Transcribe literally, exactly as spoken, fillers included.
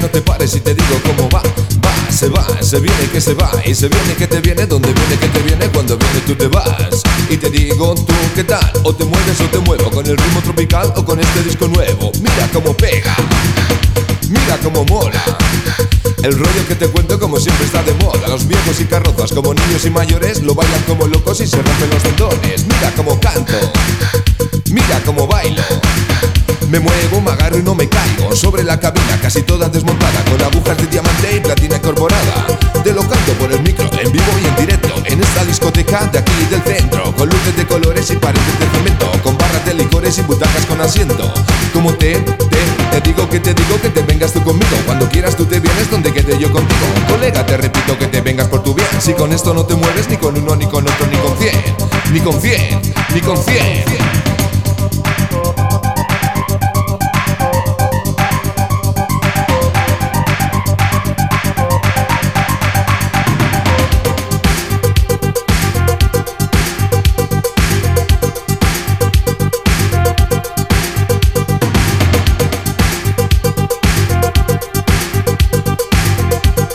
no te pares y te digo cómo va. Va, se va, se viene que se va. Y se viene que te viene, donde viene que te viene. Cuando viene tú te vas. Y te digo tú qué tal, o te mueves o te muevo, con el ritmo tropical o con este disco nuevo. Mira cómo pega, mira cómo mola. El rollo que te cuento como siempre está de moda. Los viejos y carrozas como niños y mayores lo bailan como locos y se rompen los tendones. Mira cómo canto, mira cómo bailo. Me muevo, me agarro y no me caigo. Sobre la cabina casi toda desmontada, con agujas de diamante y platina incorporada. Te lo canto por el micro, en vivo y en directo, en esta discoteca de aquí del centro, con luces de colores y paredes de cemento, con barras de licores y butacas con asiento. Como te, te, te digo que te digo que te vengas tú conmigo. Cuando quieras tú te vienes donde quede yo contigo. Colega, te repito que te vengas por tu bien. Si con esto no te mueves ni con uno, ni con otro, ni con cien. Ni con cien, ni con cien.